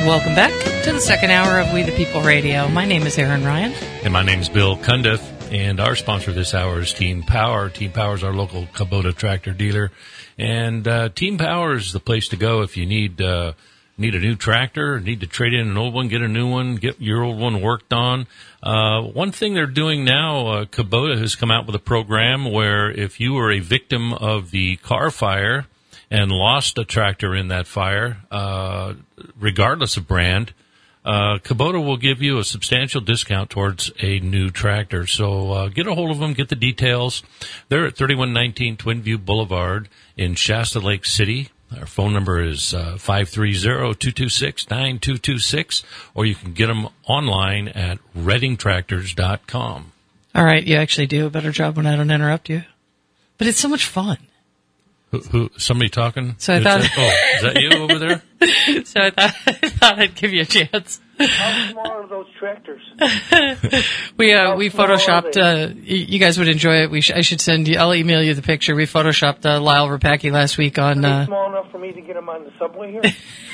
Welcome back to the second hour of We the People Radio. My name is Aaron Ryan. And my name is Bill Cundiff. And our sponsor this hour is Team Power. Team Power is our local Kubota tractor dealer. And Team Power is the place to go if you need a new tractor, need to trade in an old one, get a new one, get your old one worked on. One thing they're doing now, Kubota has come out with a program where if you were a victim of the car fire and lost a tractor in that fire, regardless of brand, Kubota will give you a substantial discount towards a new tractor. So get a hold of them, get the details. They're at 3119 Twin View Boulevard in Shasta Lake City. Our phone number is 530-226-9226, or you can get them online at reddingtractors.com. All right, you actually do a better job when I don't interrupt you. But it's so much fun. Who? Somebody talking? So I thought. Is that you over there? So I thought I'd give you a chance. How small are those tractors? We photoshopped. You guys would enjoy it. I should send you. I'll email you the picture. We photoshopped Lyle Rapacki last week on. Are they small enough for me to get them on the subway here?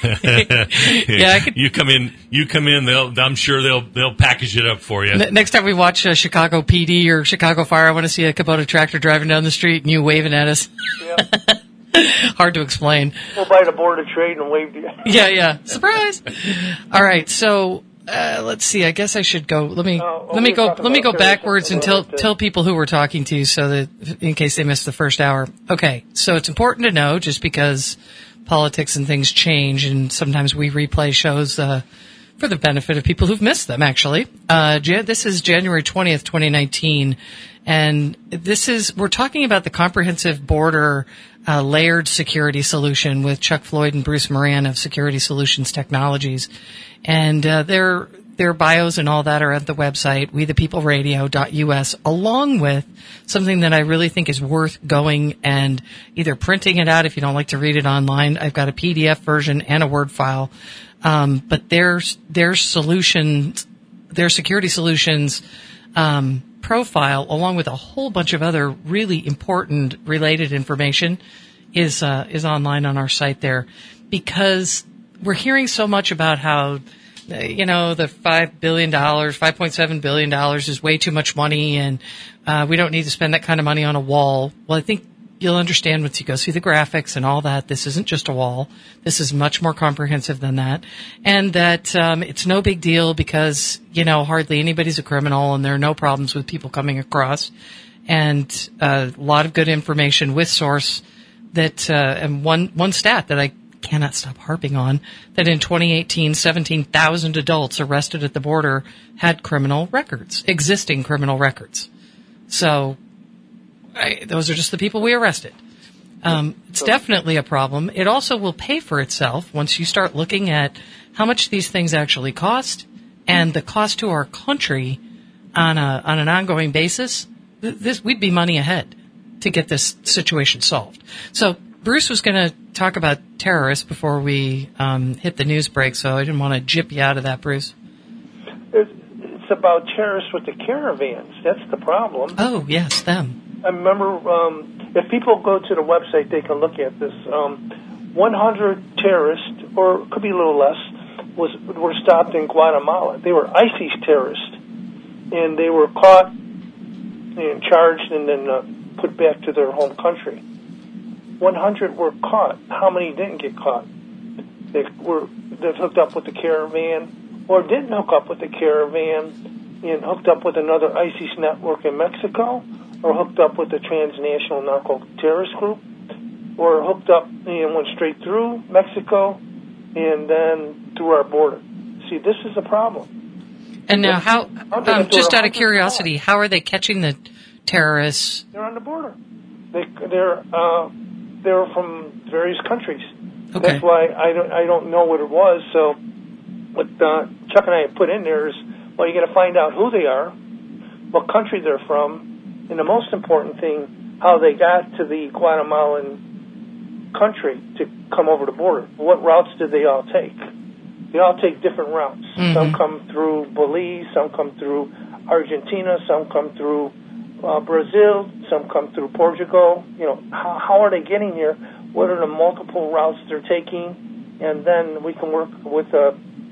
Yeah, I could. You come in. I'm sure they'll package it up for you. Next time we watch Chicago PD or Chicago Fire, I want to see a Kubota tractor driving down the street and you waving at us. Yeah. Hard to explain. We'll buy the Board of Trade and wave to you. Yeah. Surprise! All right, so let's see. I guess I should go. Let me go backwards and tell people who we're talking to, so that in case they missed the first hour. Okay, so it's important to know, just because politics and things change, and sometimes we replay shows for the benefit of people who've missed them. Actually, this is January 20th, 2019, and we're talking about the comprehensive border layered security solution with Chuck Floyd and Bruce Moran of Security Solutions Technologies. And their bios and all that are at the website, wethepeopleradio.us, along with something that I really think is worth going and either printing it out if you don't like to read it online. I've got a PDF version and a Word file. But their solutions, their security solutions profile, along with a whole bunch of other really important related information, is online on our site there, because we're hearing so much about how, the $5 billion, $5.7 billion is way too much money, and we don't need to spend that kind of money on a wall. Well, I think you'll understand once you go through the graphics and all that, this isn't just a wall. This is much more comprehensive than that. And that it's no big deal because, hardly anybody's a criminal and there are no problems with people coming across. And a lot of good information with source that, and one stat that I cannot stop harping on, that in 2018, 17,000 adults arrested at the border had existing criminal records. So, those are just the people we arrested. It's definitely a problem. It also will pay for itself once you start looking at how much these things actually cost and the cost to our country on an ongoing basis. We'd be money ahead to get this situation solved. So Bruce was going to talk about terrorists before we hit the news break, so I didn't want to jip you out of that, Bruce. It's about terrorists with the caravans. That's the problem. Oh, yes, them. I remember, if people go to the website, they can look at this. 100 terrorists, or it could be a little less, were stopped in Guatemala. They were ISIS terrorists, and they were caught and charged and then put back to their home country. 100 were caught. How many didn't get caught? They hooked up with the caravan, or didn't hook up with the caravan and hooked up with another ISIS network in Mexico, or hooked up with a transnational narco-terrorist group, or hooked up and went straight through Mexico and then through our border. See, this is a problem. And now just out of curiosity, how are they catching the terrorists? They're on the border. They're from various countries. Okay. That's why I don't know what it was. So what Chuck and I have put in there is, well, you got to find out who they are, what country they're from, and the most important thing, how they got to the Guatemalan country to come over the border. What routes did they all take? They all take different routes. Mm-hmm. Some come through Belize, some come through Argentina, some come through Brazil, some come through Portugal. How are they getting here? What are the multiple routes they're taking? And then we can work with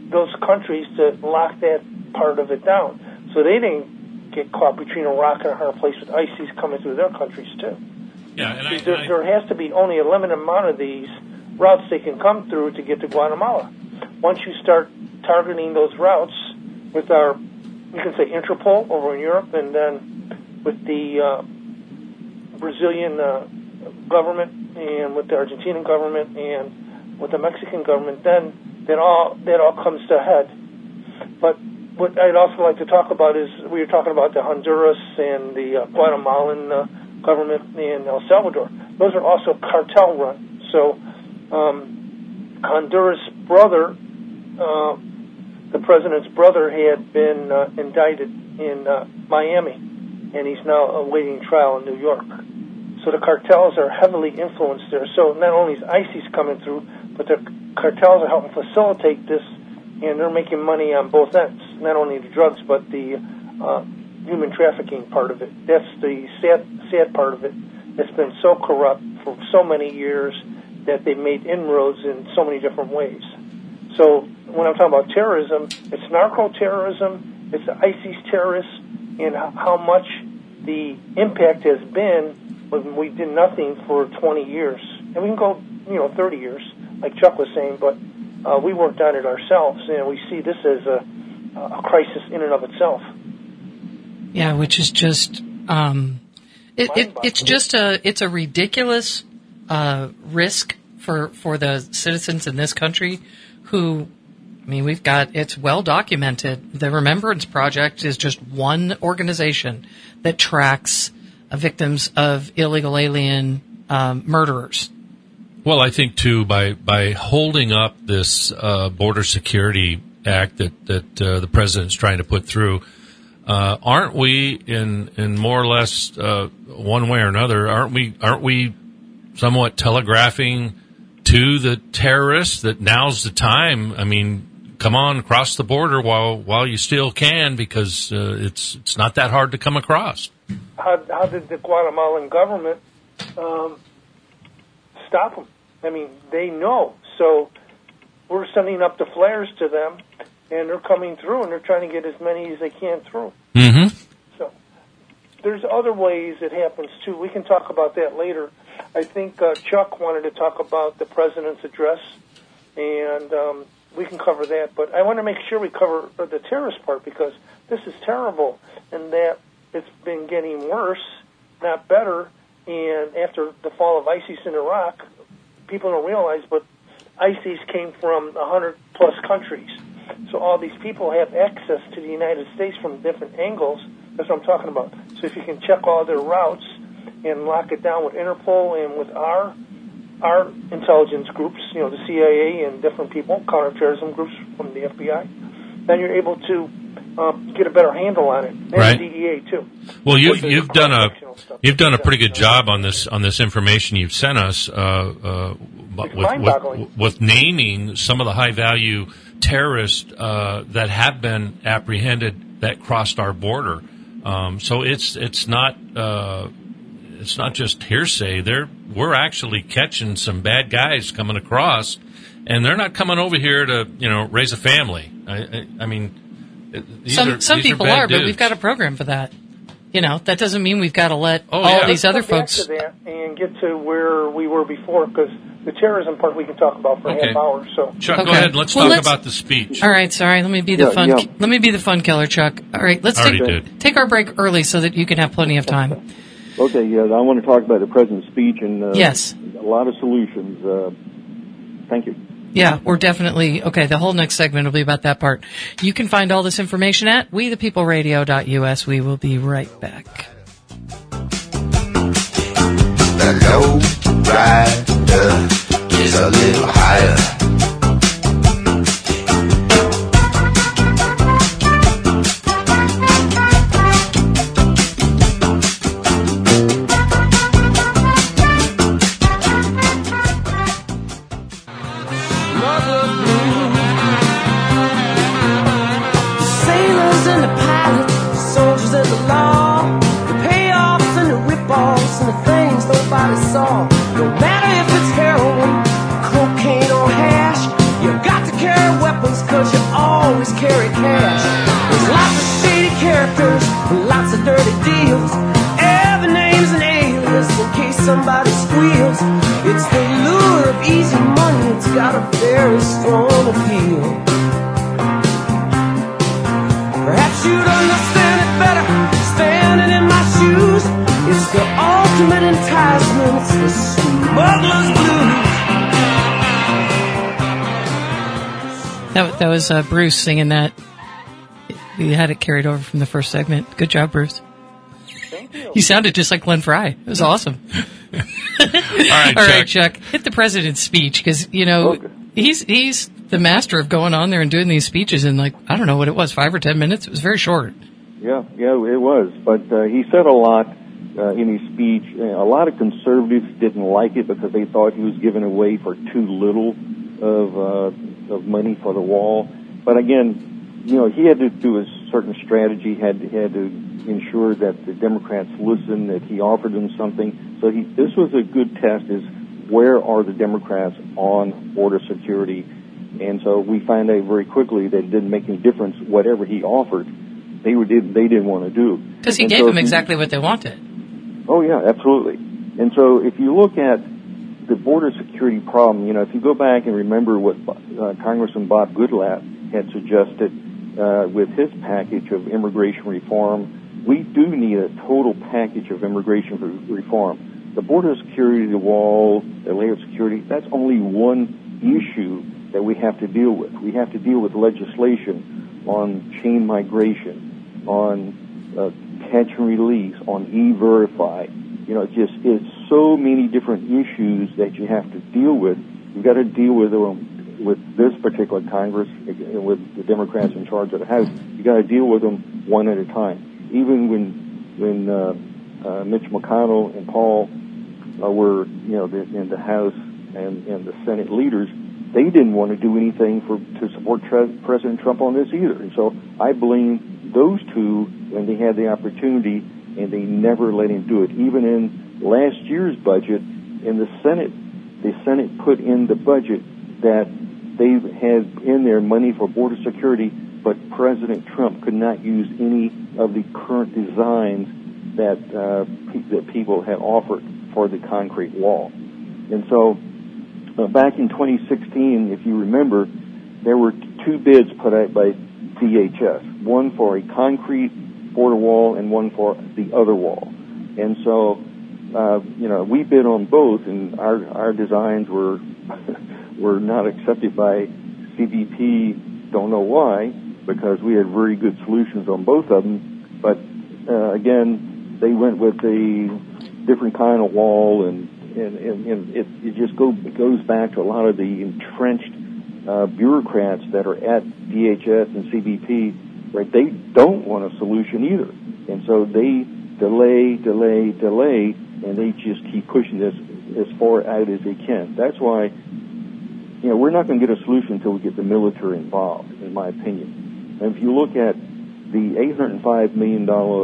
those countries to lock that part of it down. So they didn't get caught between a rock and a hard place with ISIS coming through their countries, too. Yeah, and there has to be only a limited amount of these routes they can come through to get to Guatemala. Once you start targeting those routes with our, you can say Interpol over in Europe, and then with the Brazilian government and with the Argentinian government and with the Mexican government, then that all comes to a head. But what I'd also like to talk about is we were talking about the Honduras and the Guatemalan government in El Salvador. Those are also cartel run. So Honduras' brother, the president's brother, had been indicted in Miami, and he's now awaiting trial in New York. So the cartels are heavily influenced there. So not only is ISIS coming through, but the cartels are helping facilitate this, and they're making money on both ends, not only the drugs, but the human trafficking part of it. That's the sad part of it. It's been so corrupt for so many years that they've made inroads in so many different ways. So when I'm talking about terrorism, it's narco-terrorism, it's the ISIS terrorists, and how much the impact has been when we did nothing for 20 years. And we can go, 30 years, like Chuck was saying, but we worked on it ourselves, and we see this as a crisis in and of itself. Yeah, which is just it's a ridiculous risk for the citizens in this country who, it's well documented. The Remembrance Project is just one organization that tracks victims of illegal alien murderers. Well, I think too, by holding up this Border Security Act that the president's trying to put through, aren't we in more or less one way or another? Aren't we somewhat telegraphing to the terrorists that now's the time? Come on, cross the border while you still can, because it's not that hard to come across. How did the Guatemalan government stop them? They know. So we're sending up the flares to them, and they're coming through, and they're trying to get as many as they can through. Mm-hmm. So there's other ways it happens, too. We can talk about that later. I think Chuck wanted to talk about the president's address, and we can cover that. But I want to make sure we cover the terrorist part, because this is terrible, and that it's been getting worse, not better. And after the fall of ISIS in Iraq, people don't realize, but ISIS came from 100-plus countries. So all these people have access to the United States from different angles. That's what I'm talking about. So if you can check all their routes and lock it down with Interpol and with our intelligence groups, the CIA and different people, counterterrorism groups from the FBI, then you're able to get a better handle on it. And right. The DEA too. Well, you've done a pretty good job on this information you've sent us with naming some of the high value terrorists that have been apprehended that crossed our border. So it's not just hearsay. We're actually catching some bad guys coming across, and they're not coming over here to raise a family. Some people are, but we've got a program for that. That doesn't mean we've got to let all these other folks. Back to that and get to where we were before, because the terrorism part we can talk about for a half hour. So Chuck, go ahead. Let's talk about the speech. All right, sorry. Let me be the fun. Yeah. Let me be the fun killer, Chuck. All right, let's take our break early so that you can have plenty of time. Okay. Yeah, I want to talk about the president's speech and yes, a lot of solutions. Thank you. Yeah, we're definitely, okay, the whole next segment will be about that part. You can find all this information at wethepeopleradio.us. We will be right back. The low rider is a little higher. No matter if it's heroin, cocaine, or hair. always carry cash. There's lots of shady characters, lots of dirty deals. Every name's an alias in case somebody squeals. It's the lure of easy money, it's got a very strong appeal. Perhaps you'd understand it better standing in my shoes. It's the ultimate enticement, it's the smuggler's blues. That was Bruce singing that. You had it carried over from the first segment. Good job, Bruce. Thank you. You sounded just like Glenn Fry. It was awesome. All right, Chuck. Hit the president's speech because, you know, Okay. he's the master of going on there and doing these speeches in, like, I don't know what it was, 5 or 10 minutes. It was very short. Yeah, it was. But he said a lot in his speech. A lot of conservatives didn't like it because they thought he was giving away for too little of money for the wall. But again, you know, he had to do a certain strategy. He had to ensure that the Democrats listened, that he offered them something. So this was a good test: is where are the Democrats on border security? And so we found out very quickly that it didn't make any difference whatever he offered. They didn't want to do. Because he gave them exactly what they wanted. Oh yeah, absolutely. And so if you look at the border security problem, you know, if you go back and remember what Congressman Bob Goodlatte had suggested with his package of immigration reform, we do need a total package of immigration reform. The border security, the wall, the layered security, that's only one issue that we have to deal with. We have to deal with legislation on chain migration, on catch and release, on E-Verify. You know, it's so many different issues that you have to deal with. You've got to deal with them with this particular Congress, with the Democrats in charge of the House. You've got to deal with them one at a time. Even when Mitch McConnell and Paul were, you know, in the House and the Senate leaders, they didn't want to do anything to support President Trump on this either. And so I blame those two when they had the opportunity, and they never let him do it. Even in last year's budget, in the Senate put in the budget that they had in there money for border security, but President Trump could not use any of the current designs that people had offered for the concrete wall. And so back in 2016, if you remember, there were two bids put out by DHS, one for a concrete border wall and one for the other wall. And so, you know, we bid on both, and our designs were were not accepted by CBP. Don't know why, because we had very good solutions on both of them. But again, they went with a different kind of wall, and it just goes back to a lot of the entrenched bureaucrats that are at DHS and CBP. Right, they don't want a solution either, and so they delay, and they just keep pushing this as far out as they can. That's why, you know, we're not going to get a solution until we get the military involved, in my opinion. And if you look at the $805 million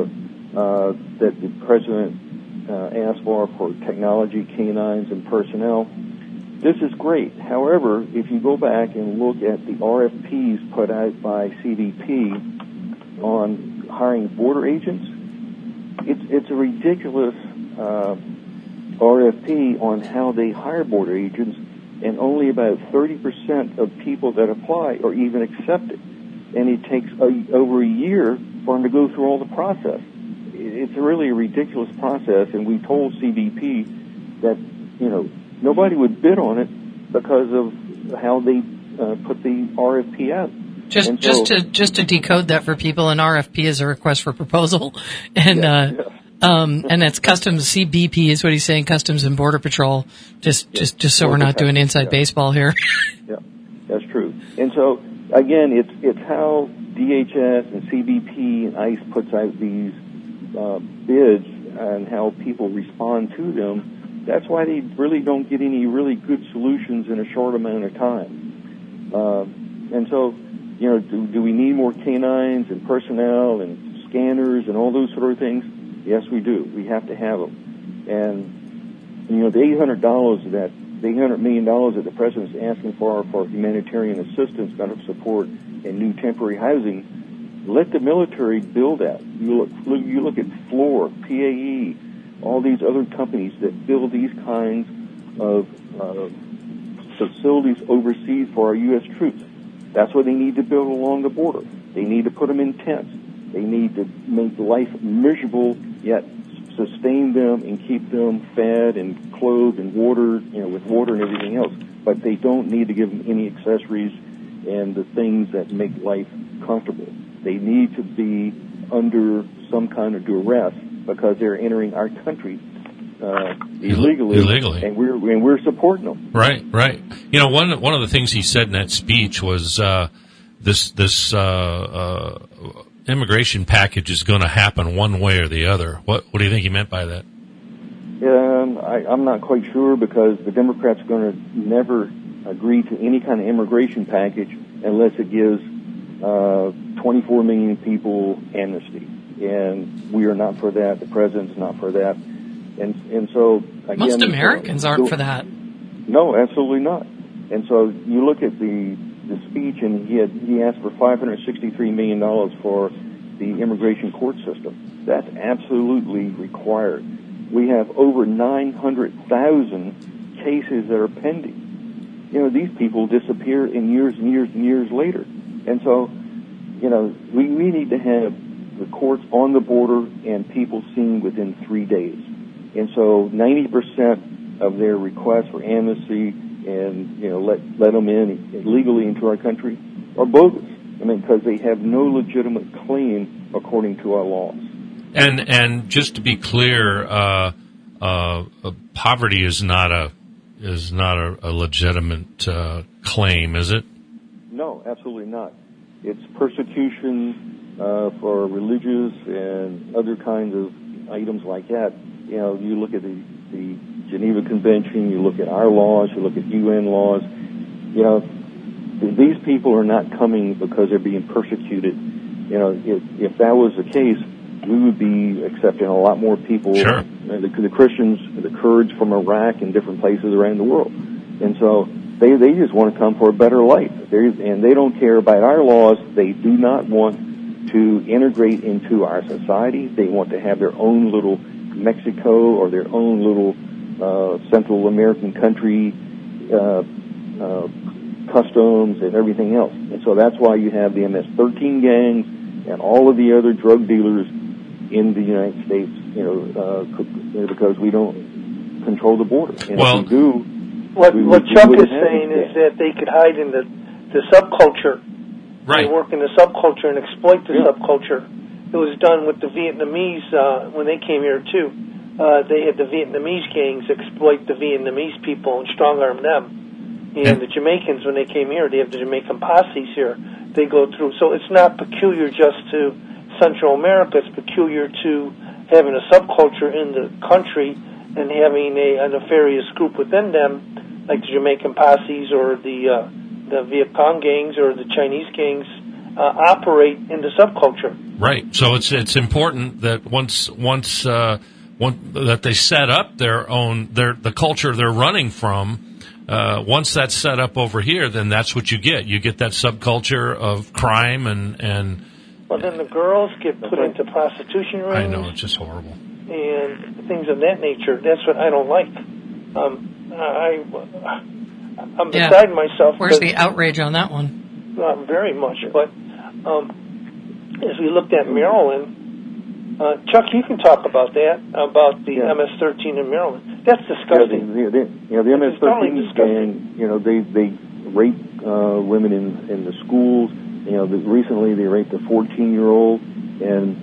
that the president asked for technology, canines, and personnel, this is great. However, if you go back and look at the RFPs put out by CBP on hiring border agents, it's a ridiculous RFP on how they hire border agents, and only about 30% of people that apply are even accepted. And it takes over a year for them to go through all the process. It's really a ridiculous process, and we told CBP that, you know, nobody would bid on it because of how they put the RFP out. Just to decode that for people, an RFP is a request for proposal, and and that's Customs. CBP is what he's saying, Customs and Border Patrol. Just so we're not doing inside baseball here. Yeah, that's true. And so again, it's how DHS and CBP and ICE puts out these bids and how people respond to them. That's why they really don't get any really good solutions in a short amount of time. And so, you know, do we need more canines and personnel and scanners and all those sort of things? Yes, we do. We have to have them. And, you know, the $800 $800 million that the president's asking for humanitarian assistance, kind of support and new temporary housing, let the military build that. You look at Fluor, PAE, all these other companies that build these kinds of facilities overseas for our U.S. troops. That's what they need to build along the border. They need to put them in tents. They need to make life miserable, yet sustain them and keep them fed and clothed and water, with water and everything else. But they don't need to give them any accessories and the things that make life comfortable. They need to be under some kind of duress because they're entering our country illegally, and we're supporting them. Right. One of the things he said in that speech was this immigration package is going to happen one way or the other. What do you think he meant by that? I'm not quite sure, because the Democrats are going to never agree to any kind of immigration package unless it gives 24 million people amnesty, and we are not for that. The president's not for that, and so again, most Americans aren't for that. No, absolutely not. And so you look at the speech, and he asked for $563 million for the immigration court system. That's absolutely required. We have over 900,000 cases that are pending. These people disappear in years and years and years later. And so, we need to have the courts on the border and people seen within 3 days. And so 90% of their requests for amnesty and, let them in illegally into our country are bogus. Because they have no legitimate claim according to our laws. And just to be clear, poverty is not a legitimate claim, is it? No, absolutely not. It's persecution for religious and other kinds of items like that. You look at the Geneva Convention, you look at our laws, you look at UN laws. These people are not coming because they're being persecuted. If that was the case, we would be accepting a lot more people. Sure. The Christians, the Kurds from Iraq and different places around the world. And so they just want to come for a better life. And they don't care about our laws. They do not want to integrate into our society. They want to have their own little Mexico or their own little Central American country customs and everything else. And so that's why you have the MS-13 gangs and all of the other drug dealers in the United States, because we don't control the border. And if we do... What Chuck is saying is that they could hide in the subculture, right? And work in the subculture and exploit the subculture. It was done with the Vietnamese when they came here too. They had the Vietnamese gangs exploit the Vietnamese people and strong arm them. And the Jamaicans, when they came here, they have the Jamaican posses here. They go through. So it's not peculiar just to Central America. It's peculiar to having a subculture in the country and having a nefarious group within them, like the Jamaican posses or the Viet Cong gangs or the Chinese gangs, operate in the subculture. Right. So it's important that once that they set up the culture they're running from. Once that's set up over here, then that's what you get. You get that subculture of crime and. Well, then the girls get put into prostitution rings. I know, it's just horrible. And things of that nature. That's what I don't like. I'm beside myself. Where's the outrage on that one? Not very much, but as we looked at Maryland, Chuck, you can talk about that, about the MS-13 in Maryland. That's disgusting. The MS-13 gang, they rape women in the schools. Recently they raped a 14-year-old and,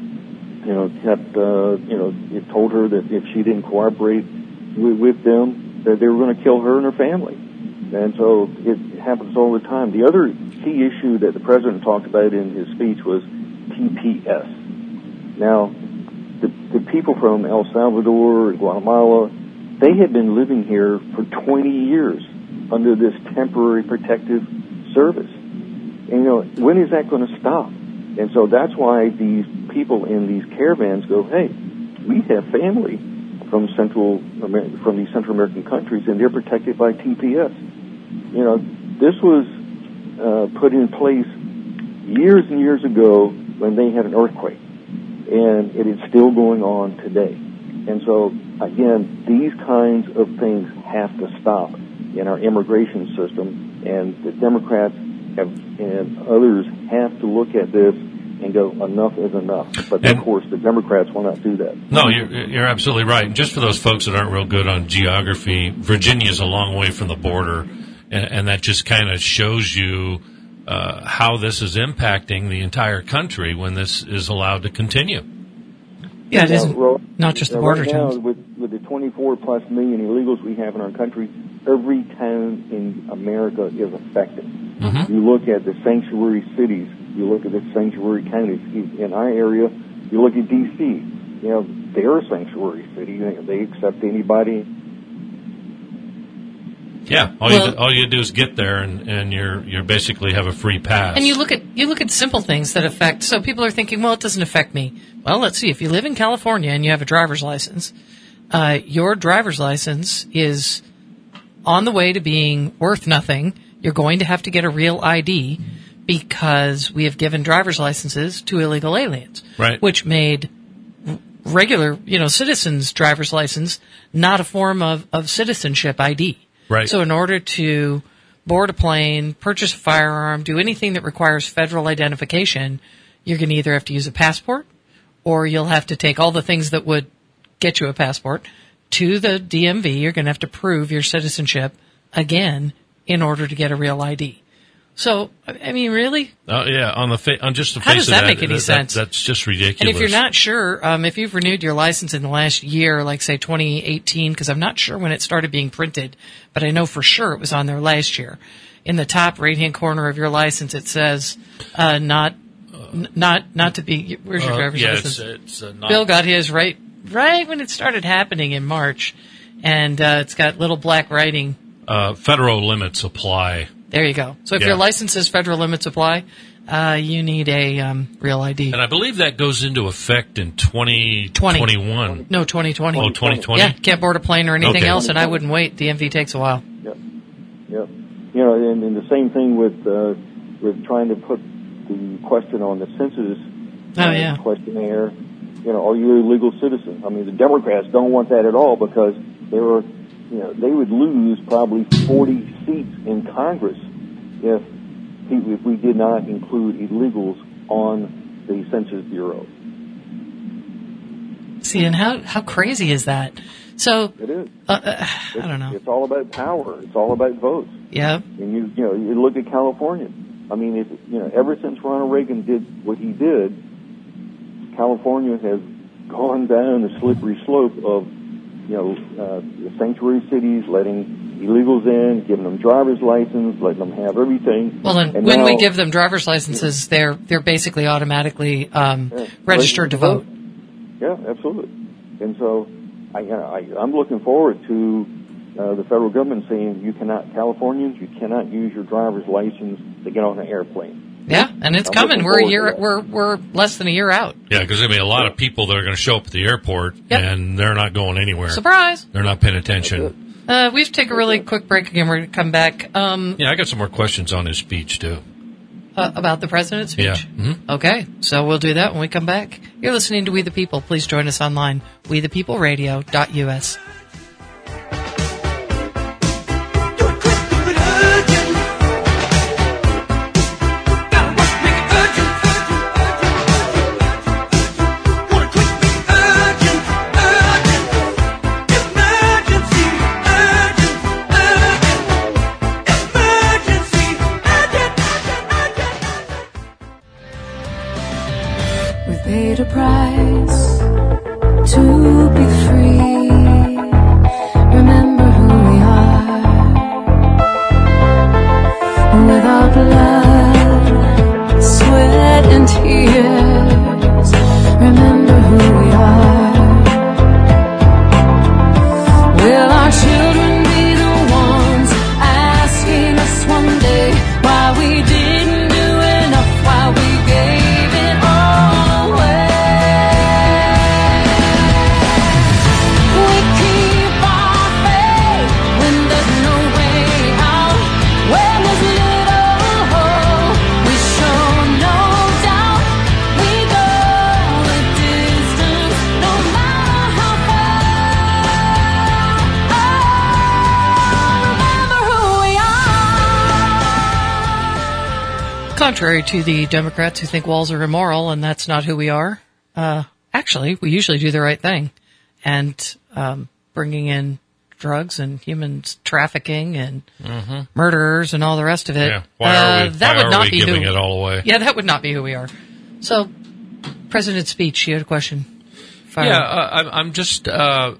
it told her that if she didn't cooperate with them, that they were going to kill her and her family. And so it happens all the time. The other key issue that the president talked about in his speech was TPS. Now, the people from El Salvador and Guatemala, they had been living here for 20 years under this temporary protective service. And, when is that going to stop? And so that's why these people in these caravans go, hey, we have family from these Central American countries, and they're protected by TPS. This was put in place years and years ago when they had an earthquake, and it is still going on today. And so, again, these kinds of things have to stop in our immigration system, and the Democrats and others have to look at this and go, enough is enough. But, of course, the Democrats will not do that. No, you're absolutely right. And just for those folks that aren't real good on geography, Virginia's a long way from the border, and that just kind of shows you how this is impacting the entire country when this is allowed to continue. Yeah, it isn't not just the border towns. towns. With the 24+ million illegals we have in our country, every town in America is affected. Mm-hmm. You look at the sanctuary cities, you look at the sanctuary counties. In our area, you look at D.C., you know, they're a sanctuary city. They accept anybody. Yeah, all you do is get there, and you're basically have a free pass. And you look at simple things that affect. So people are thinking, well, it doesn't affect me. Well, let's see. If you live in California and you have a driver's license, your driver's license is on the way to being worth nothing. You're going to have to get a real ID because we have given driver's licenses to illegal aliens, right? Which made regular, citizens' driver's license not a form of citizenship ID. Right. So in order to board a plane, purchase a firearm, do anything that requires federal identification, you're going to either have to use a passport or you'll have to take all the things that would get you a passport to the DMV. You're going to have to prove your citizenship again in order to get a real ID. So, I mean, really? Yeah, on just the face how does of that make any sense? That's just ridiculous. And if you're not sure, if you've renewed your license in the last year, like say 2018, because I'm not sure when it started being printed, but I know for sure it was on there last year. In the top right-hand corner of your license, it says not to be. Where's your driver's license? It's not. Bill got his right when it started happening in March, and it's got little black writing. Federal limits apply. There you go. So if your license says federal limits apply, you need a real ID. And I believe that goes into effect in 2021. No, 2020. Oh, 2020? Yeah, can't board a plane or anything else, and I wouldn't wait. DMV takes a while. Yep. And the same thing with trying to put the question on the census questionnaire. Are you a legal citizen? I mean, the Democrats don't want that at all because they would lose probably 40 seats in Congress if we did not include illegals on the Census Bureau. See, and how crazy is that? So it is. I don't know. It's all about power. It's all about votes. Yeah. And you look at California. I mean, ever since Ronald Reagan did what he did, California has gone down the slippery slope of the sanctuary cities, letting illegals in, giving them driver's license, letting them have everything. Well, and when we give them driver's licenses, they're basically automatically registered to vote. Yeah, absolutely. And so I'm looking forward to the federal government saying Californians, you cannot use your driver's license to get on an airplane. Yeah, and it's coming. We're less than a year out. Yeah, because there'll be a lot of people that are going to show up at the airport, and they're not going anywhere. Surprise! They're not paying attention. We have to take a really quick break again. We're going to come back. I got some more questions on his speech, too. About the president's speech? Yeah. Mm-hmm. Okay, so we'll do that when we come back. You're listening to We the People. Please join us online, wethepeopleradio.us. Paid a price to be free. Remember who we are. Without blood, sweat and tears. Remember who we are. Will our children be the ones asking us one day why we didn't do enough, why we gave it all? No contrary to the Democrats who think walls are immoral, and that's not who we are. Actually, we usually do the right thing, and bringing in drugs and human trafficking and murderers and all the rest of it. Yeah. Why are we giving it all away? Yeah, that would not be who we are. So, President's speech. You had a question? Fire. Yeah, I'm just the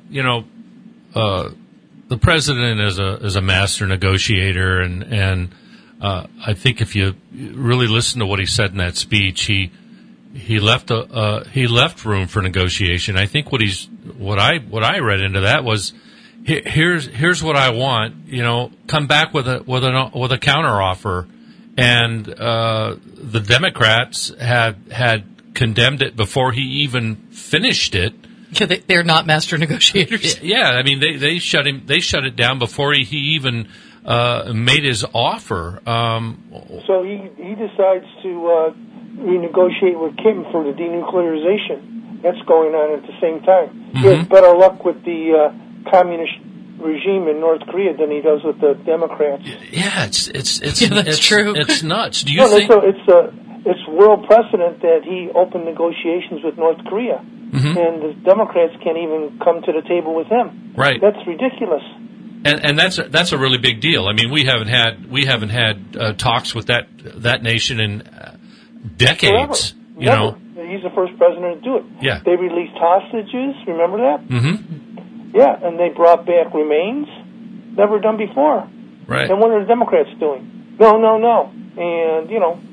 president is a master negotiator, and I think if you really listen to what he said in that speech, he left room for negotiation. I think what I read into that was, here's what I want. Come back with a counter offer, and the Democrats had condemned it before he even finished it. Yeah, they're not master negotiators. Yeah, I mean they shut it down before he even made his offer. So he decides to renegotiate with Kim for the denuclearization. That's going on at the same time. He has better luck with the communist regime in North Korea than he does with the Democrats. Yeah, it's that's true. It's nuts. Do you think it's world precedent that he opened negotiations with North Korea, and the Democrats can't even come to the table with him? Right. That's ridiculous. And that's a really big deal. I mean, we haven't had talks with that nation in decades. Never. He's the first president to do it. Yeah. They released hostages. Remember that? Mm-hmm. Yeah, and they brought back remains. Never done before. Right. And what are the Democrats doing? No. And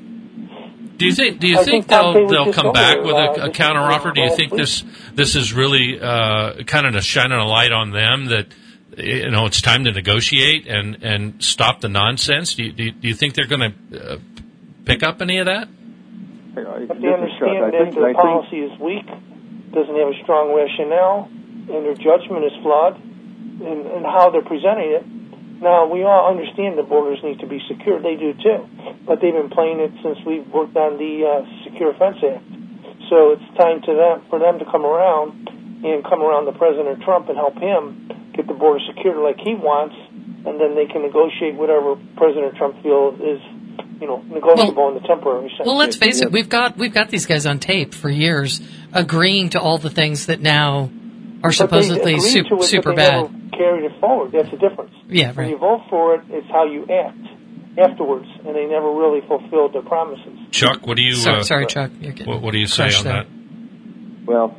Do you think they'll come back with a counteroffer? Do you think this is really kind of shining a light on them that it's time to negotiate and stop the nonsense? Do you think they're going to pick up any of that? But they understand that their policy is weak, doesn't have a strong rationale, and their judgment is flawed in how they're presenting it. Now, we all understand the borders need to be secure. They do, too. But they've been playing it since we've worked on the Secure Fence Act. So it's time for them to come around to President Trump and help him get the border secured like he wants, and then they can negotiate whatever President Trump feels is negotiable in the temporary sense. Well, let's face it, we've got these guys on tape for years agreeing to all the things that now are supposedly super bad. Never carried it forward. That's the difference. Yeah, right. When you vote for it, it's how you act afterwards, and they never really fulfilled their promises. Chuck, what do you? Sorry, Chuck. What do you say on that? Well,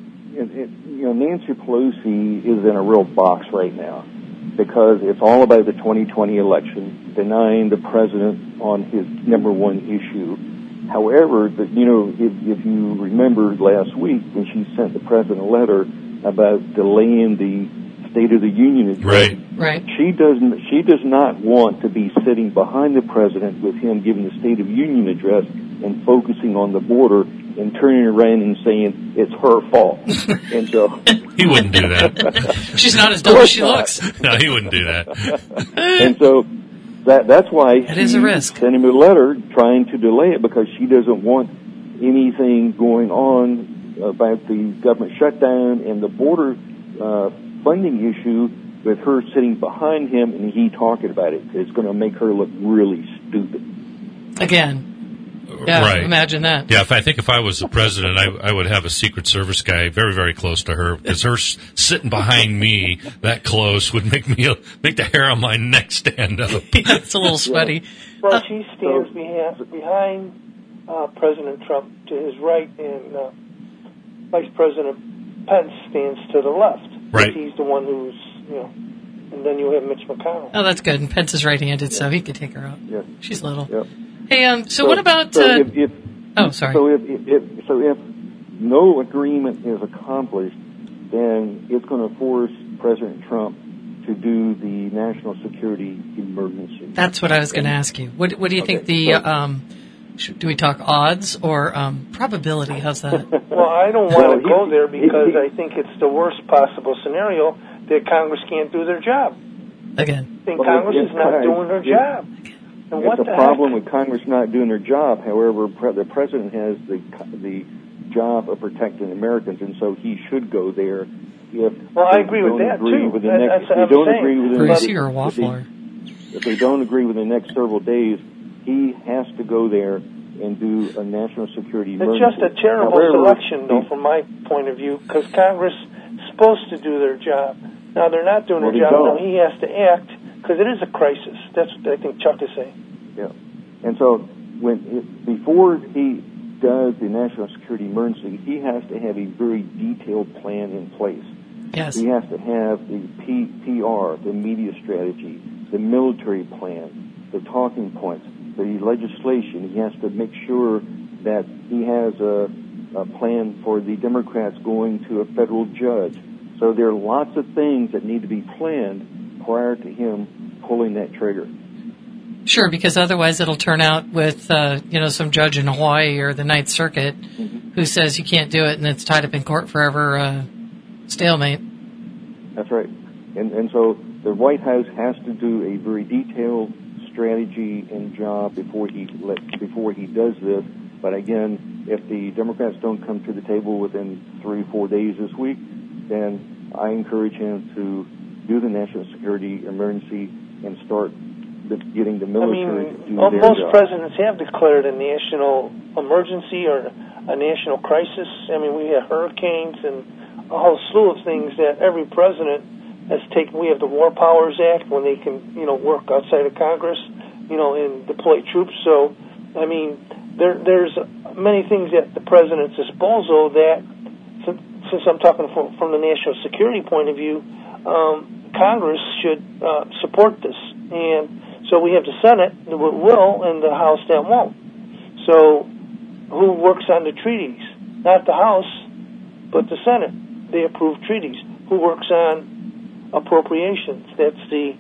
Nancy Pelosi is in a real box right now because it's all about the 2020 election, denying the president on his number one issue. However, if you remember last week when she sent the president a letter about delaying the State of the Union address, right. She does not want to be sitting behind the president with him giving the State of the Union address and focusing on the border and turning around and saying it's her fault. And so he wouldn't do that. She's not as dumb as she looks. No, he wouldn't do that. And so that's why it is a risk. Sent him a letter trying to delay it because she doesn't want anything going on about the government shutdown and the border funding issue with her sitting behind him and he talking about it. It's going to make her look really stupid. Again. Yeah, right. Imagine that. Yeah, if I was the president, I would have a Secret Service guy very, very close to her because her sitting behind me that close would make the hair on my neck stand up. It's a little sweaty. Well, she stands behind President Trump to his right, and Vice President Pence stands to the left. Right. He's the one who's, and then you have Mitch McConnell. Oh, that's good. And Pence is right-handed, so he could take her out. Yeah. She's little. Yep. Hey, so what about? Sorry. So if no agreement is accomplished, then it's going to force President Trump to do the national security emergency. That's what I was going to ask you. What do you think the? Do we talk odds or probability? How's that? Well, I don't want to go there because I think it's the worst possible scenario that Congress can't do their job. Again, I think Congress is not doing their job. And it's a problem with Congress not doing their job. However, the president has the job of protecting Americans, and so he should go there. I agree with that too. Greasy or waffler? If they don't agree with the next several days he has to go there and do a national security It's emergency. just a terrible selection, though, from my point of view, because Congress is supposed to do their job. Now, they're not doing their job. Now, he has to act, because it is a crisis. That's what I think Chuck is saying. Yeah. And so before he does the national security emergency, he has to have a very detailed plan in place. Yes. He has to have the PR, the media strategy, the military plan, the talking points, the legislation. He has to make sure that he has a plan for the Democrats going to a federal judge. So there are lots of things that need to be planned prior to him pulling that trigger. Sure, because otherwise it'll turn out with, some judge in Hawaii or the Ninth Circuit who says you can't do it and it's tied up in court forever, stalemate. That's right. And so the White House has to do a very detailed strategy and job before he does this. But again, if the Democrats don't come to the table within 3 or 4 days this week, then I encourage him to do the national security emergency and start getting the military to do their most job. presidents have declared a national emergency or a national crisis. I mean, we have hurricanes and a whole slew of things that every president has taken. We have the War Powers Act when they can, work outside of Congress, and deploy troops. So, I mean, there's many things at the president's disposal that, since I'm talking from the national security point of view, Congress should support this. And so we have the Senate that will and the House that won't. So who works on the treaties? Not the House, but the Senate. They approve treaties. Who works on appropriations? That's the,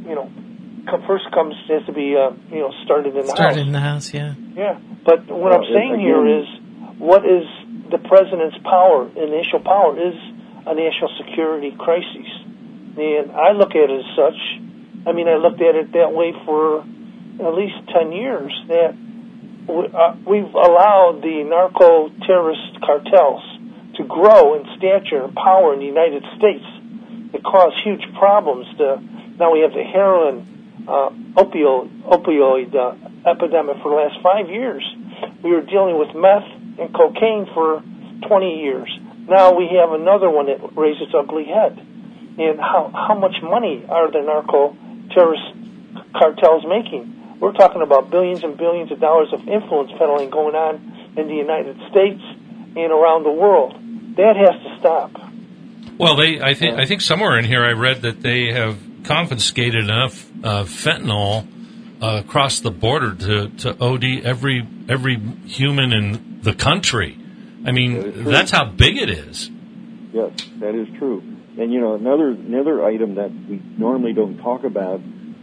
first has to be, started in the House. Started in the House, yeah. Yeah, but what I'm saying here is, what is the president's power, initial power, is a national security crisis. And I look at it as such. I mean, I looked at it that way for at least 10 years, that we've allowed the narco-terrorist cartels to grow in stature and power in the United States. It caused huge problems. Now we have the heroin, opioid epidemic for the last 5 years. We were dealing with meth and cocaine for 20 years. Now we have another one that raised its ugly head. And how much money are the narco-terrorist cartels making? We're talking about billions and billions of dollars of influence peddling going on in the United States and around the world. That has to stop. Well, I think somewhere in here I read that they have confiscated enough fentanyl across the border to OD every human in the country. I mean, that's how big it is. Yes, that is true. And another item that we normally don't talk about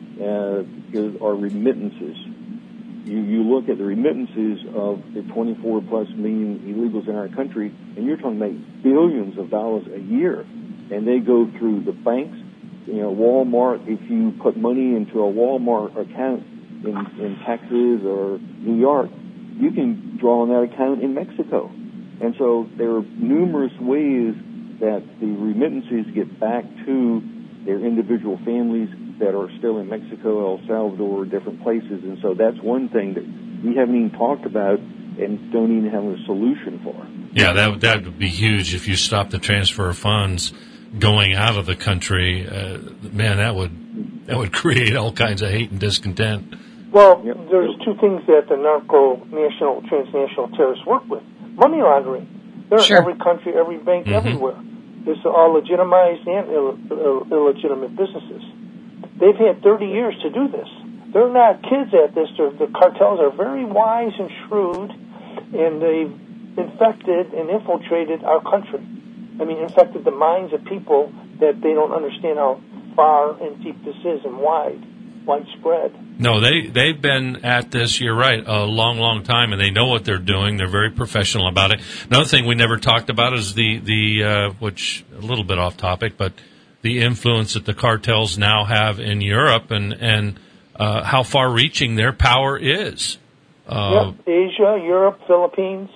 are remittances. You look at the remittances of the 24+ million illegals in our country, and you're talking about billions of dollars a year, and they go through the banks. Walmart. If you put money into a Walmart account in Texas or New York, you can draw on that account in Mexico. And so there are numerous ways that the remittances get back to their individual families that are still in Mexico, El Salvador, different places. And so that's one thing that we haven't even talked about and don't even have a solution for. Yeah, that would be huge if you stop the transfer of funds going out of the country. Man, that would create all kinds of hate and discontent. Well, there's two things that the transnational terrorists work with. Money laundering. They're in every country, every bank, everywhere. It's all legitimized and illegitimate businesses. They've had 30 years to do this. They're not kids at this. The cartels are very wise and shrewd, and they've infected and infiltrated our country. I mean, infected the minds of people that they don't understand how far and deep this is and widespread. No, they've been at this, you're right, a long, long time, and they know what they're doing. They're very professional about it. Another thing we never talked about is the which a little bit off topic, but the influence that the cartels now have in Europe and how far-reaching their power is. Asia, Europe, Philippines,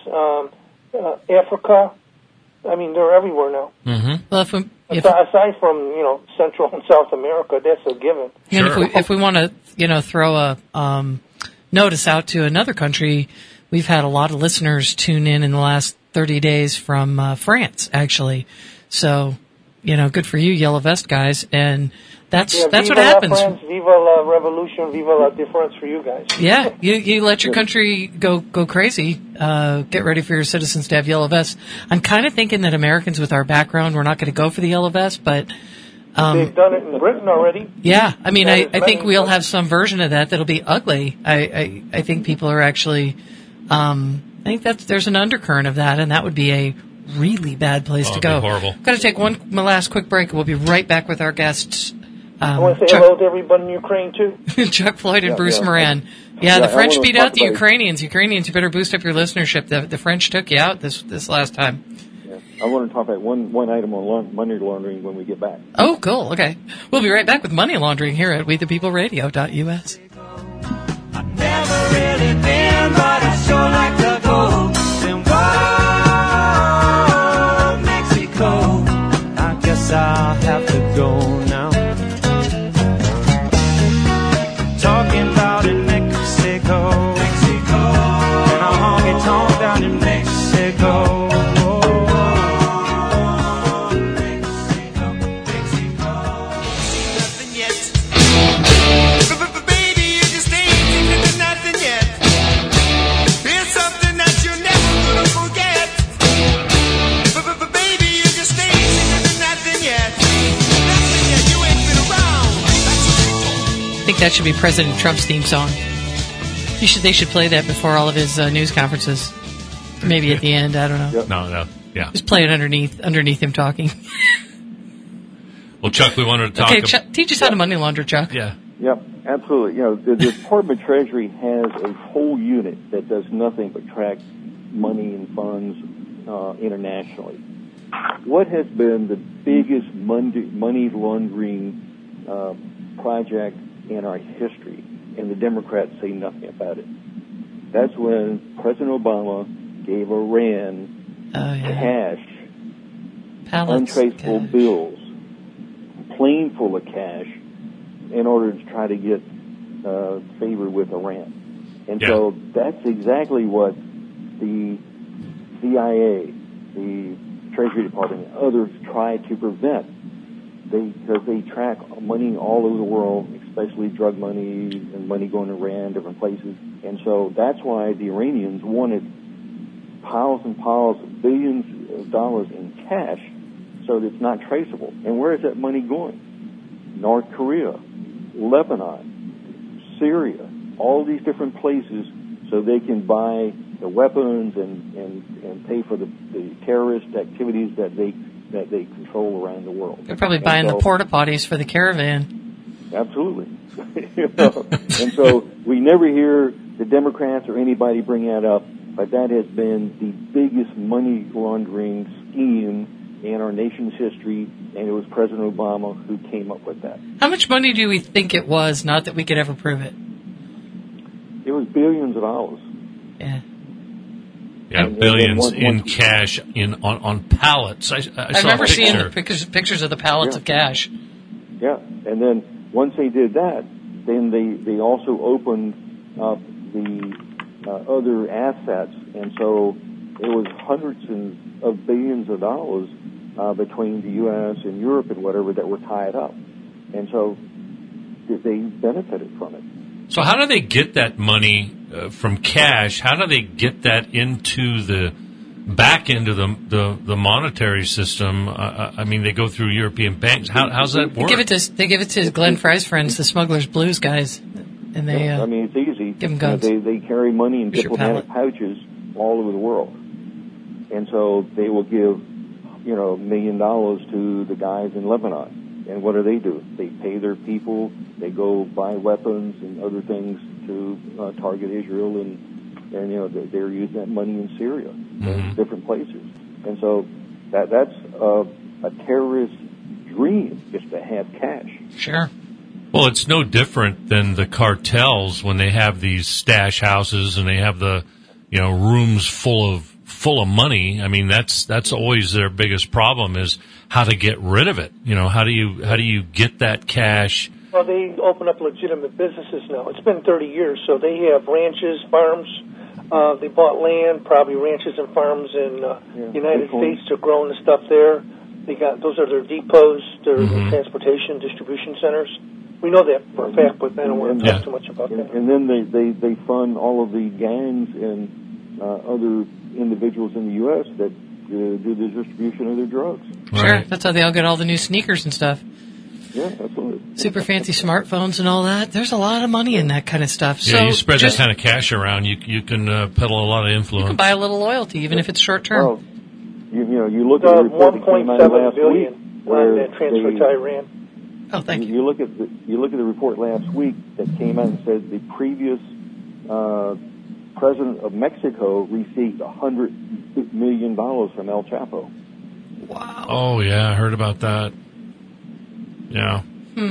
Africa. I mean, they're everywhere now. Mm-hmm. Well, aside from Central and South America, that's a given. Sure. If we want to throw a notice out to another country. We've had a lot of listeners tune in the last 30 days from France, actually. So, good for you, Yellow Vest guys. And that's what happens. France, viva la revolution, viva la difference for you guys. Yeah, you let your country go crazy. Get ready for your citizens to have yellow vests. I'm kind of thinking that Americans with our background, we're not going to go for the yellow vest, but they've done it in Britain already. Yeah, I mean, I think we'll have some version of that'll be ugly. I think people are actually. I think there's an undercurrent of that, and that would be a really bad place to go. Horrible. Got to take one last quick break. We'll be right back with our guests. I want to say hello to everybody in Ukraine, too. Chuck Floyd and Bruce Moran. Yeah, the French beat out the Ukrainians. Ukrainians, you better boost up your listenership. The French took you out this last time. Yeah. I want to talk about one item on money laundering when we get back. Oh, cool. Okay. We'll be right back with money laundering here at WeThePeopleRadio.us. I've never really been, but I sure like to go. Then whoa, Mexico. I guess I'll have to go now. Talking about in Mexico, and a honky tonk down in Mexico. Nothing yet, but baby, you just ain't nothing yet. It's something that you're never gonna forget. But baby, you just ain't nothing yet. Nothing yet. You ain't been around. I think that should be President Trump's theme song. They should play that before all of his news conferences. Maybe at the end, I don't know. Yep. No, yeah. Just play it underneath him talking. Well, Chuck, we wanted to talk. Okay, Chuck, teach us how to money launder, Chuck. Yeah. Yep, absolutely. The Department of Treasury has a whole unit that does nothing but track money and funds internationally. What has been the biggest money laundering project in our history? And the Democrats say nothing about it. That's when President Obama gave Iran cash, Pallets, untraceable cash. bills, plane full of cash, in order to try to get favor with Iran. And so that's exactly what the CIA, the Treasury Department, and others try to prevent. Because they track money all over the world, especially drug money and money going to Iran, different places. And so that's why the Iranians wanted piles and piles of billions of dollars in cash so that it's not traceable. And where is that money going? North Korea, Lebanon, Syria, all these different places so they can buy the weapons and pay for the terrorist activities that they control around the world. They're probably buying the porta potties for the caravan. Absolutely. And so we never hear the Democrats or anybody bring that up, but that has been the biggest money laundering scheme in our nation's history, and it was President Obama who came up with that. How much money do we think it was? Not that we could ever prove it. It was billions of dollars. Yeah. Yeah, billions in cash on pallets. I saw remember a picture. seeing the pictures of the pallets of cash. Yeah, and then once they did that, then they also opened up the other assets, and so it was hundreds of billions of dollars between the U.S. and Europe and whatever that were tied up, and so they benefited from it. So how do they get that money from cash? How do they get that back into the monetary system? I mean, they go through European banks. How's that work? They give it to Glenn Fry's friends, the Smugglers Blues guys, and they. I mean, it's easy. Give them guns. They carry money in diplomatic pouches all over the world, and so they will give, $1 million to the guys in Lebanon. And what do? They pay their people. They go buy weapons and other things to target Israel, and they're using that money in Syria, and different places. And so that's a terrorist dream, is to have cash. Sure. Well, it's no different than the cartels when they have these stash houses and they have the rooms full of money. I mean, that's always their biggest problem, is how to get rid of it. How do you get that cash Well, they open up legitimate businesses now. It's been 30 years, so they have ranches, farms. They bought land, probably ranches and farms in United States. They're growing the stuff there. Those are their depots, their transportation, distribution centers. We know that for a fact, but I don't want to talk too much about that. And then they fund all of the gangs and other individuals in the U.S. that do the distribution of their drugs. Sure, that's how they all get all the new sneakers and stuff. Yeah, absolutely. Super fancy smartphones and all that. There's a lot of money in that kind of stuff. Yeah, so you spread that kind of cash around, you can peddle a lot of influence. You can buy a little loyalty, even if it's short term. Well, you look at the report that came out last week, where that transfer to Iran. Oh, thank you. You look at the report last week that came out and said the previous president of Mexico received $100 million from El Chapo. Wow. Oh yeah, I heard about that. Yeah.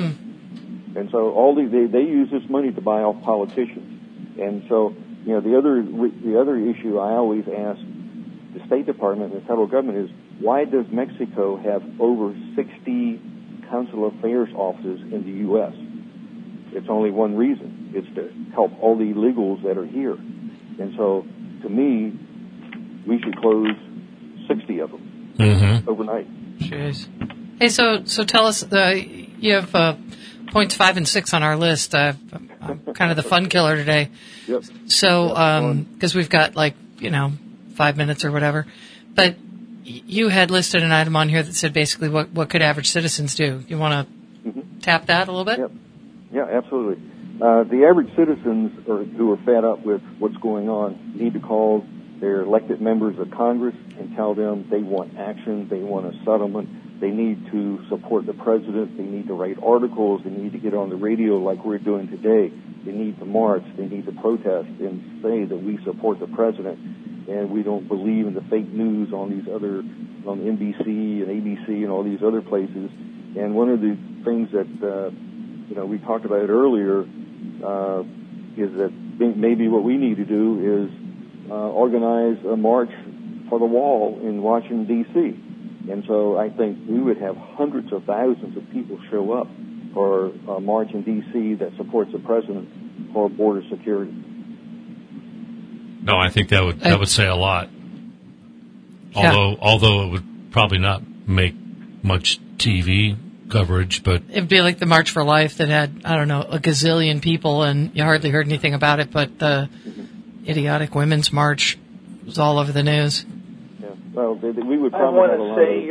And so they use this money to buy off politicians. And so the other issue I always ask the State Department and the federal government is, why does Mexico have over 60 consular affairs offices in the U.S.? It's only one reason. It's to help all the illegals that are here. And so, to me, we should close 60 of them overnight. Jeez. Hey, so tell us, you have points 5 and 6 on our list. I'm kind of the fun killer today. Yep. So, because we've got 5 minutes or whatever. But you had listed an item on here that said basically what could average citizens do. You want to tap that a little bit? Yep. Yeah, absolutely. The average citizens who are fed up with what's going on need to call their elected members of Congress and tell them they want action, they want a settlement, they need to support the president, they need to write articles, they need to get on the radio like we're doing today, they need to march, they need to protest and say that we support the president and we don't believe in the fake news on NBC and ABC and all these other places. And one of the things that we talked about earlier is that maybe what we need to do is organize a march for the wall in Washington, D.C. And so I think we would have hundreds of thousands of people show up for a march in D.C. that supports the president for border security. No, I think that would say a lot. Although it would probably not make much TV coverage, but it'd be like the March for Life that had, I don't know, a gazillion people and you hardly heard anything about it, but the idiotic women's march was all over the news. Yeah, well, we would probably I want to say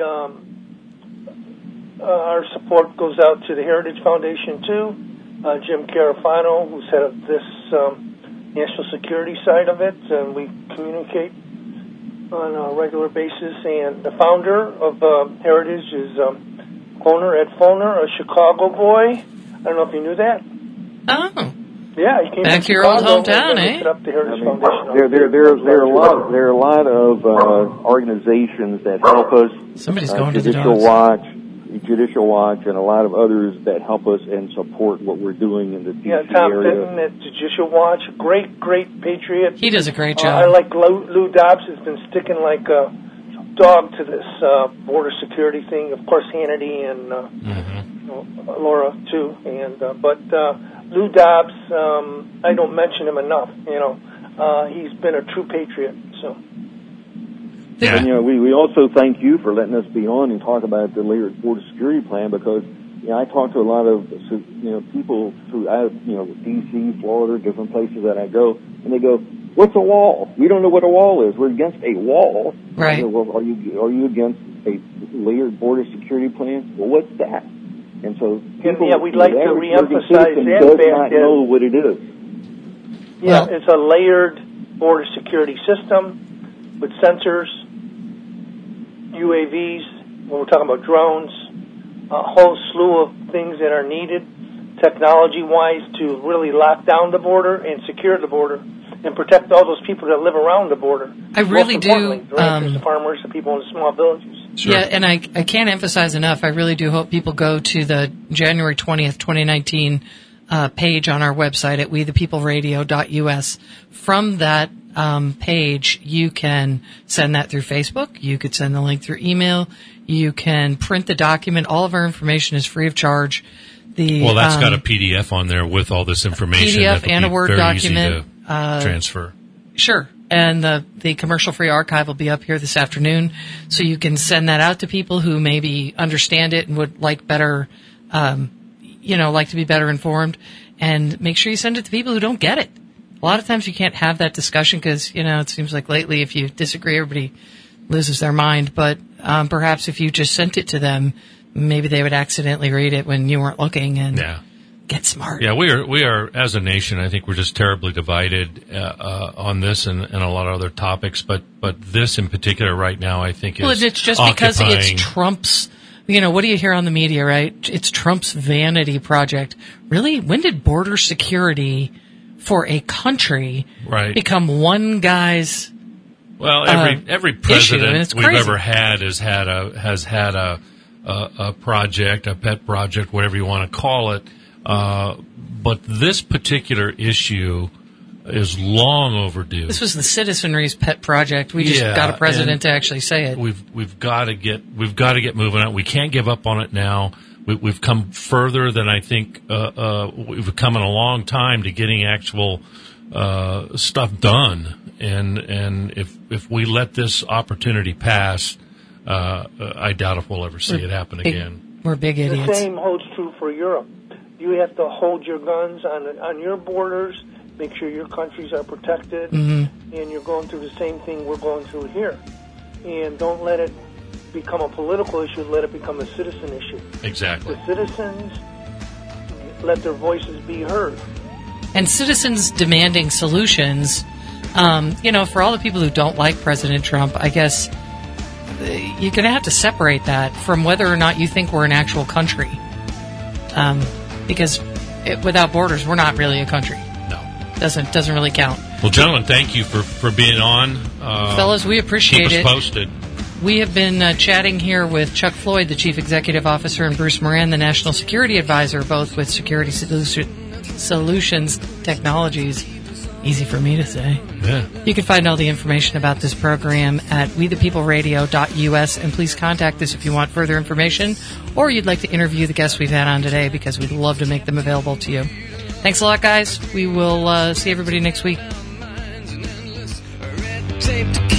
our support goes out to the Heritage Foundation too. Jim Carafano, who's head of this national security side of it, and we communicate on a regular basis. And the founder of Heritage is Ed Foner, a Chicago boy. I don't know if you knew that. Oh. Yeah, he came back to your old hometown, eh? Up the Heritage Foundation. There are a lot of organizations that help us. Somebody's going to the dogs. Judicial Watch, and a lot of others that help us and support what we're doing in the D.C. area. Tom Fenton at Judicial Watch, great patriot. He does a great job. I like Lou Dobbs has been sticking like a dog to this border security thing. Of course, Hannity and Laura too. And but Lou Dobbs, I don't mention him enough. He's been a true patriot. So. Yeah. And we also thank you for letting us be on and talk about the layered border security plan, because I talk to a lot of people throughout D.C., Florida, different places that I go, and they go, "What's a wall? We don't know what a wall is. We're against a wall." Right. Well, are you against a layered border security plan? Well, what's that? And so people, we'd like to reemphasize that does not know what it is. Yeah, it's a layered border security system with sensors, UAVs, when we're talking about drones, a whole slew of things that are needed technology-wise to really lock down the border and secure the border and protect all those people that live around the border. I really do. The farmers, the people in the small villages. Sure. Yeah, and I can't emphasize enough, I really do hope people go to the January 20th, 2019 page on our website at wethepeopleradio.us. From that page, you can send that through Facebook. You could send the link through email. You can print the document. All of our information is free of charge. Well, that's got a PDF on there with all this information. PDF and a Word document. Easy to transfer. Sure. And the commercial-free archive will be up here this afternoon, so you can send that out to people who maybe understand it and would like better, like to be better informed. And make sure you send it to people who don't get it. A lot of times you can't have that discussion because, it seems like lately if you disagree, everybody loses their mind. But perhaps if you just sent it to them, maybe they would accidentally read it when you weren't looking and get smart. Yeah, we are as a nation, I think we're just terribly divided on this and a lot of other topics. But this in particular right now, I think is it's just because it's Trump's. What do you hear on the media, right? It's Trump's vanity project. Really? When did border security for a country become one guy's every president issue, we've ever had has had a project, a pet project, whatever you want to call it. But this particular issue is long overdue. This was the citizenry's pet project. We just got a president to actually say it. We've got to get moving on it. We can't give up on it now. We've come further than I think we've come in a long time to getting actual stuff done. And if we let this opportunity pass, I doubt if we'll ever see it happen again. We're big idiots. The same holds true for Europe. You have to hold your guns on your borders. Make sure your countries are protected, and you're going through the same thing we're going through here. And don't let it become a political issue, let it become a citizen issue. Exactly. The citizens, let their voices be heard. And citizens demanding solutions, for all the people who don't like President Trump, I guess you're going to have to separate that from whether or not you think we're an actual country. Because without borders, we're not really a country. Doesn't really count. Well, gentlemen, thank you for being on. Fellas, we appreciate it. Keep us posted. We have been chatting here with Chuck Floyd, the Chief Executive Officer, and Bruce Moran, the National Security Advisor, both with Security Solutions Technologies. Easy for me to say. Yeah. You can find all the information about this program at wethepeopleradio.us, and please contact us if you want further information or you'd like to interview the guests we've had on today, because we'd love to make them available to you. Thanks a lot, guys. We will see everybody next week.